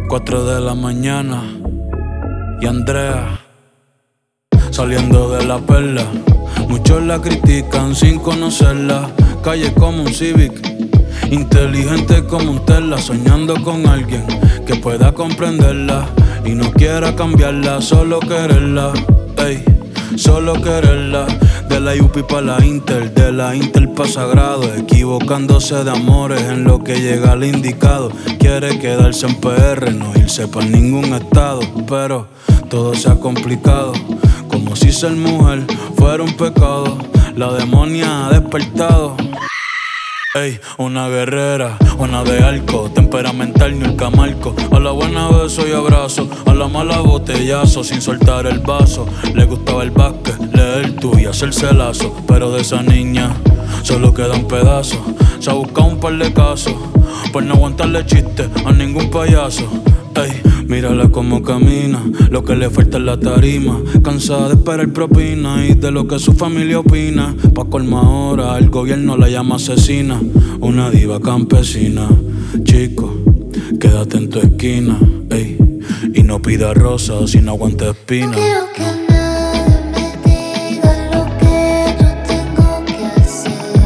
4 de la mañana y Andrea saliendo de la perla. Muchos la critican sin conocerla. Calle como un Civic, inteligente como un Tesla, soñando con alguien que pueda comprenderla y no quiera cambiarla, solo quererla. Ey, solo quererla. De la UP pa' la Inter, de la Inter pa' Sagrado, equivocándose de amores en lo que llega al indicado. Quiere quedarse en PR, no irse pa' ningún estado, pero todo se ha complicado, como si ser mujer fuera un pecado. La demonia ha despertado. Ey, una guerrera, una de arco, temperamental ni el camarco. A la buena beso y abrazo, a la mala botellazo, sin soltar el vaso. Le gustaba el básquet, leer tú y hacerse lazo, pero de esa niña solo queda un pedazo. Se ha buscado un par de casos por no aguantarle chistes a ningún payaso. Ey, mírala como camina, lo que le falta es la tarima. Cansada de esperar propina y de lo que su familia opina. Pa' colma ahora, el gobierno la llama asesina. Una diva campesina. Chico, quédate en tu esquina, ey, y no pida rosas si no aguanta espina. No quiero que nadie me diga lo que yo tengo que hacer.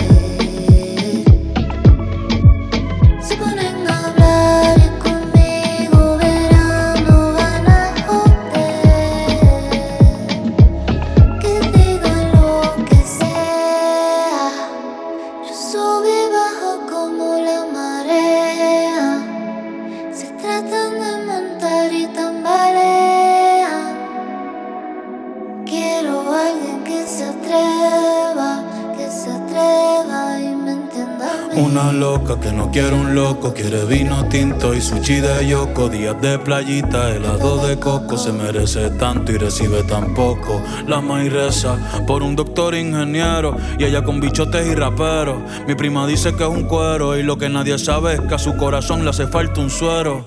Se ponen a hablar y conmigo verán, no van a joder. Que digan lo que sea. Yo subo y bajo como la marea. Se tratan de montar y tambalean. Quiero a alguien que se atreva y me entienda a mí. Una loca que no quiere un loco, quiere vino tinto y sushi de yoko. Días de playita, helado de coco. Se merece tanto y recibe tan poco. La maíz reza por un doctor ingeniero y ella con bichotes y raperos. Mi prima dice que es un cuero y lo que nadie sabe es que a su corazón le hace falta un suero.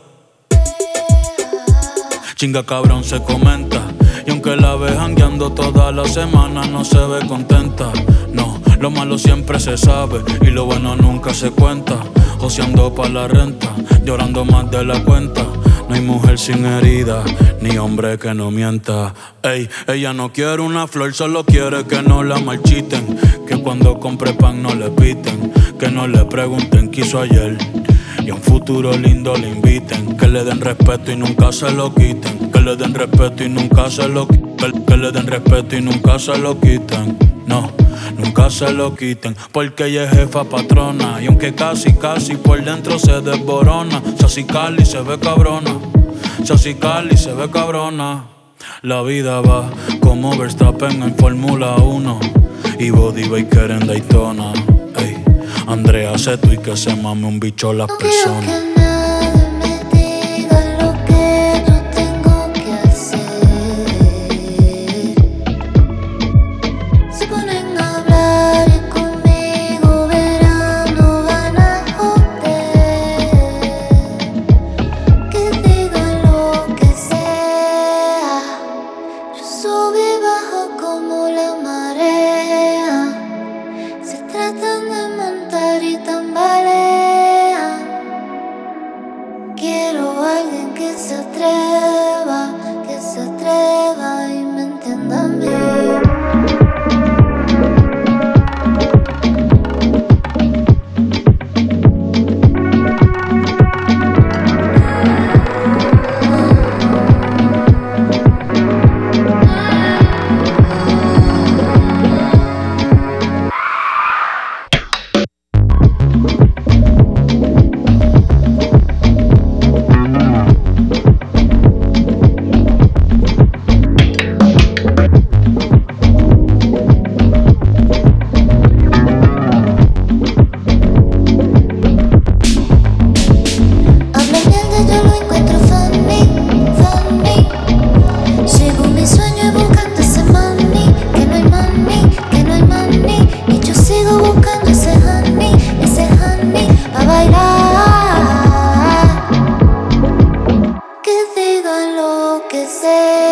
Chinga cabrón se comenta, y aunque la ve jangueando toda la semana no se ve contenta. No, lo malo siempre se sabe y lo bueno nunca se cuenta. Joseando pa' la renta, llorando más de la cuenta. No hay mujer sin herida, ni hombre que no mienta. Ey, ella no quiere una flor, solo quiere que no la marchiten. Que cuando compre pan no le piten, que no le pregunten qué hizo ayer. Y a un futuro lindo le inviten, que le den respeto y nunca se lo quiten. Que le den respeto y nunca se lo quiten. Que le den respeto y nunca se lo quiten. No, nunca se lo quiten, porque ella es jefa patrona. Y aunque casi por dentro se desborona. Sassy Cali se ve cabrona, Sassy Cali se ve cabrona. La vida va como Verstappen en Fórmula 1 y Body Baker en Daytona. Ey, Andrea sé tú y que se mame un bicho las personas. No quiero que nadie me diga lo que yo tengo que hacer. Se ponen a hablar y conmigo verán, no van a joder. Que digan lo que sea. Yo subo y bajo como la marea. Se tratan de montar y tambalean. Quiero a alguien que se atreva y me entienda a mí. Que digan lo que sea.